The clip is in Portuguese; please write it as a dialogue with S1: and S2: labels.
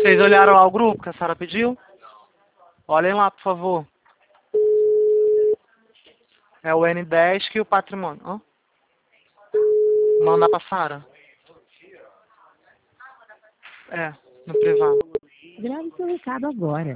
S1: Vocês olharam lá o grupo que a Sara pediu? Olhem lá, por favor. É o N10 que o patrimônio. Hã? Manda pra Sara. É, no privado.
S2: Grave seu recado agora.